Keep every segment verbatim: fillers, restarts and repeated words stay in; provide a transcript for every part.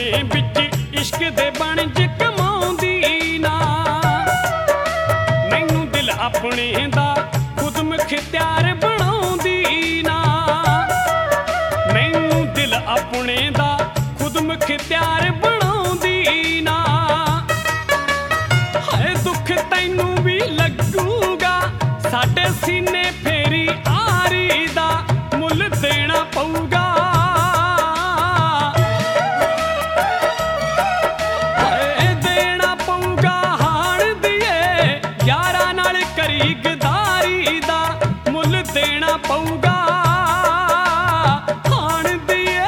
अपने बिच इश्क दे बनज कमाउंदी ना मैनू दिल अपने दा खुद मुख्तियार बनाउंदी ना मैनू दिल अपने दा खुद मुख्तियार बनाउंदी ना हाय दुख तैनू भी लगूगा साडे सीने फेरी आरी दा मुल देना पऊगा गदारी दा मुल देना पऊगा हाण दिए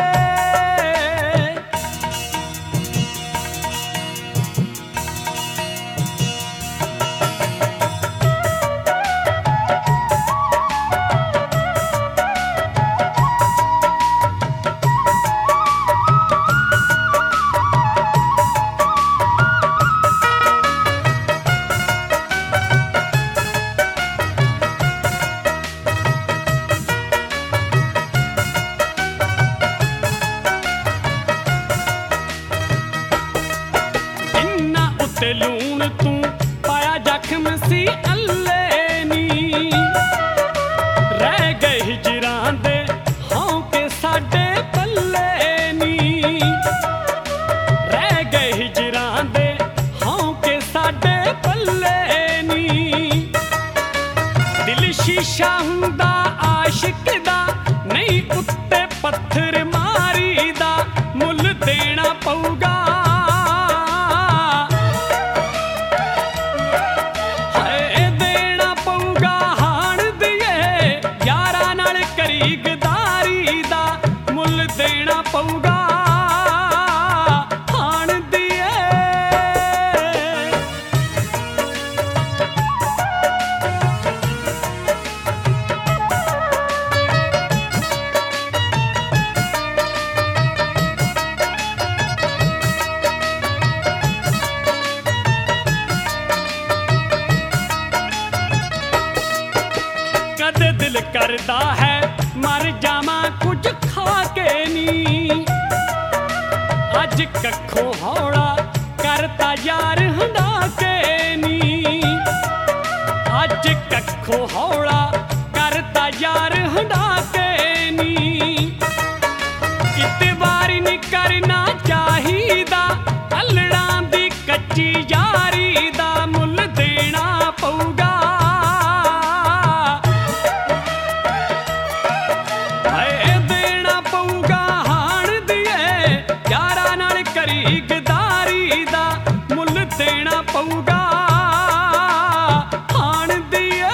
ते लूण तू पाया जख्म सी अल्ले नी रह गए हिजरां दे हौंके साडे पल्ले नी रह गए हिजरां दे हौंके साडे पल्ले नी दिल शीशा हुंदा आशिक दा नहीं उत्ते पत्थर मारी दा मुल देना पऊगा गदारी दा मुल देना पऊगा हाण दिए कदे दिल करदा है मर जावा कुछ खा के नी अज कखों हौला करता यार हंडा के नी अज कखों हौला करता यार हंडा के नी किते वारी नी करना चाहिदा अल्लड़ां दी कच्ची यारी दा मुल देना पऊगा गदारी दा मुल देना पऊगा हाण दिए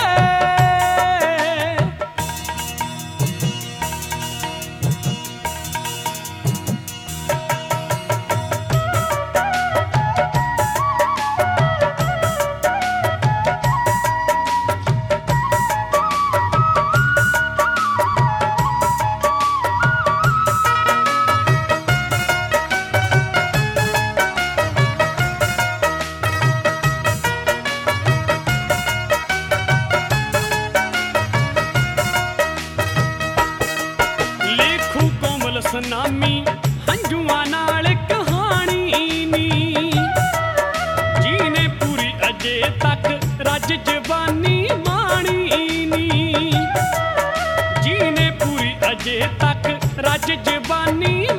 सनामी हंजुआं नाल कहानी नी जीने पूरी अजे तक रज जवानी माणी नी जीने पूरी अजे तक रज जवानी